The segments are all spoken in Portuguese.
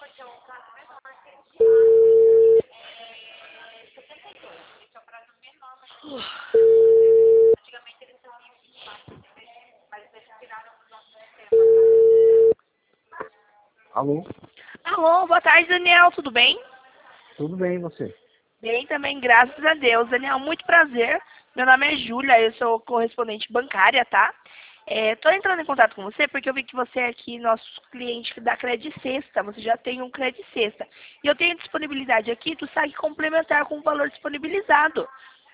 Alô? Alô, boa tarde, Daniel, tudo bem? Tudo bem, e você? Bem também, graças a Deus. Daniel, muito prazer. Meu nome é Júlia, eu sou correspondente bancária, tá? Tô entrando em contato com você porque eu vi que você é aqui nosso cliente da Credit Sexta. Você já tem um Credit Sexta. E eu tenho disponibilidade aqui do saque complementar com o valor disponibilizado.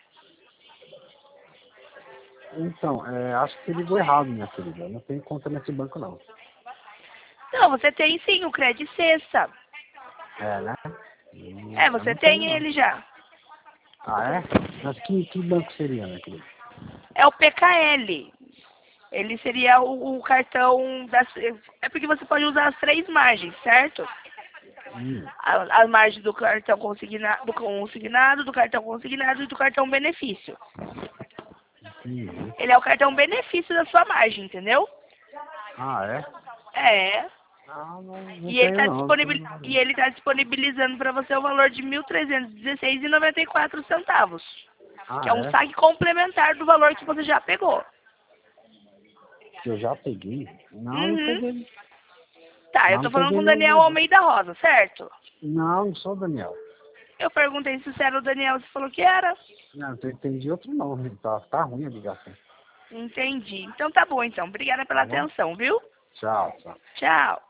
Então, acho que você ligou errado, minha querida. Eu não tenho conta nesse banco, não. Não, você tem sim o Credit Sexta. É, né? Eu Você não tenho, tem não. ele já. Ah, é? Mas que banco seria, minha querida? É o PKL. Ele seria o cartão das... É porque você pode usar as três margens, certo? Hum, A margem do cartão do cartão consignado e do cartão benefício. entendi. Ele é o cartão benefício da sua margem, entendeu? Ah, é? É. Ah, não E ele tenho, está não. Não tenho nada, não. disponibilizando para você o valor de R$ 1.316,94, que Ah, é um é? saque complementar do valor que você já pegou. Que eu já peguei? Não Uhum. peguei. Tá, eu Não, tô não falando peguei com o mesmo, Daniel não. Almeida Rosa, certo? Não sou o Daniel. Eu perguntei se você era o Daniel, você falou que era. Não, eu entendi outro nome. Tá ruim a ligação. Entendi. Então tá bom, então. Obrigada pela Tá bom? atenção, viu? Tchau, tchau. Tchau.